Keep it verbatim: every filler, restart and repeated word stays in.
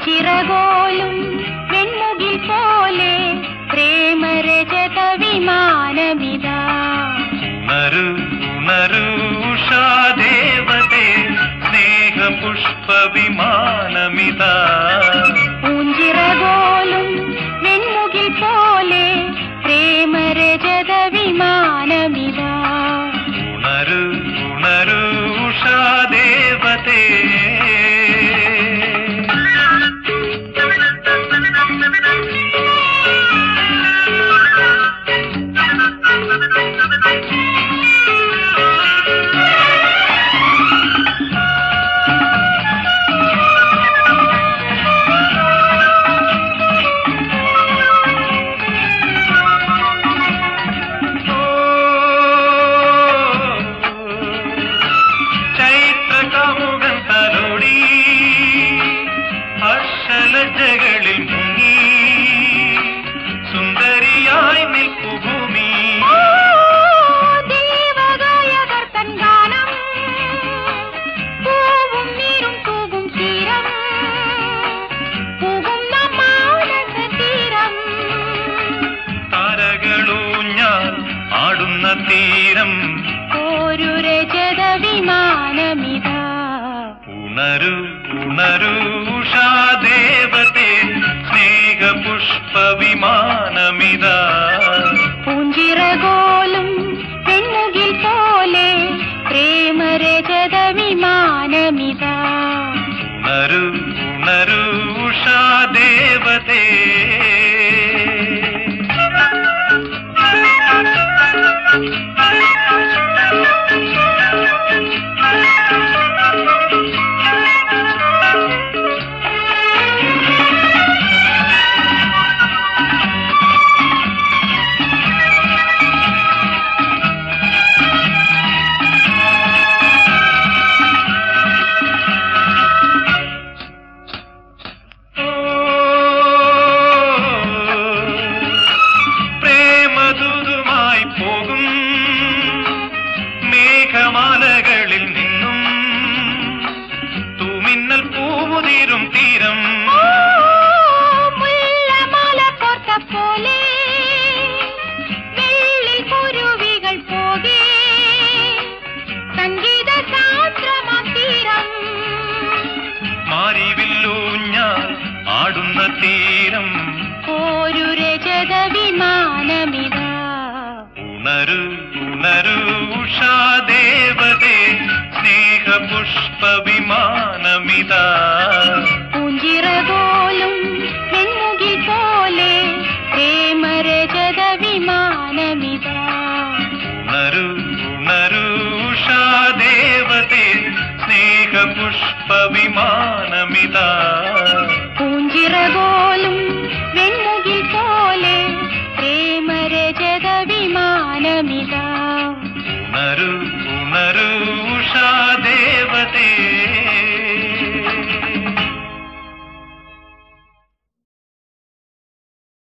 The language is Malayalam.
പൂഞ്ചിറകോലും വെൺമുകിൽ പോലെ പ്രേമരജത വിമാനമിതാ. ഉണരു ഉണരു ഉഷാദേവതേ സ്നേഹപുഷ്പ വിമാനമിതാ. പൂഞ്ചിറകോലും വെൺമുകിൽ പോലെ പ്രേമരജത വിമാനമിതാ. ഉണരു ഉണരു ഉഷാദേവതേ. ഹർഷലജകളിൽ മുങ്ങി സുന്ദരിയായി നിൽക്കു ഭൂമി. ദേവഗായകർത്തൻ ഗാനം പൂവും നീരും തൂകും തീരം പൂകും മാനസ തീരം. താരകളൂഞ്ഞാൽ ആടുന്ന തീരം ഒരു രജത വിമാനമിതാ. ഉണരു ഉണരു ഉഷാദേവതേ സ്നേഹപുഷ്പ വിമാനമിതാ. പൂഞ്ചിറകോലും വെൺമുകിൽ പോലെ പ്രേമരജത വിമാനമിതാ. ഉണരു ഉണരു ഉഷാദേവതേ. മേഘമാലകളിൽ നിന്നും തൂമിന്നൽ പൂവുതീരും തീരം. മുല്ലമാല കോർത്ത പോലെ വെള്ളിൽ കുരുവികൾ പോകെ സംഗീത ശാസ്ത്രമാ തീരം. മാരിവില്ലൂഞ്ഞാൽ ആടുന്ന തീരം ഒരു രജത വിമാനമിതാ. ഉണരു ഉണരു ഉഷാദേവതേ സ്നേഹപുഷ്പ വിമാനമിതാ. പൂഞ്ചിറകോലും വെൺമുകിൽ പോലെ പ്രേമരജത വിമാനമിതാ. ഉണരു ഉണരു ഉഷാദേവതേ സ്നേഹപുഷ്പ വിമാനമിതാ. പൂഞ്ചിറകോലും വെൺമുകിൽ പോലെ പ്രേമരജത വിമാനമിതാ. ഉണരു